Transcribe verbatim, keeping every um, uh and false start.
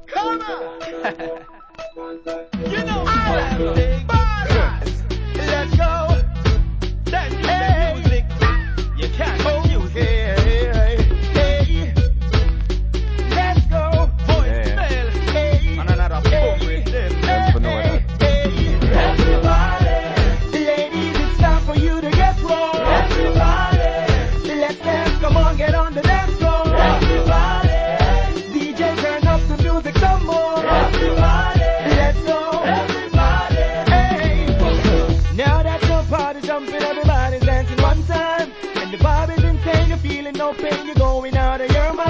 Come on. You know I am big boss. Let's go. That is hey. The music. You can't confuse it. Hey, hey. Let's go. Voicemail. Hey. And another boom with them. Hey, hey, hey. Everybody. Ladies, it's time for you to get wrong. Everybody. Let's dance. Come on, get on the dance floor. Everybody. D J, turn up the music some more. Everybody. Let's go. Everybody. Hey. Now that the party's jumping, everybody's dancing one time. And the Bobby's insane, you're feeling no pain, you're going out of your mind.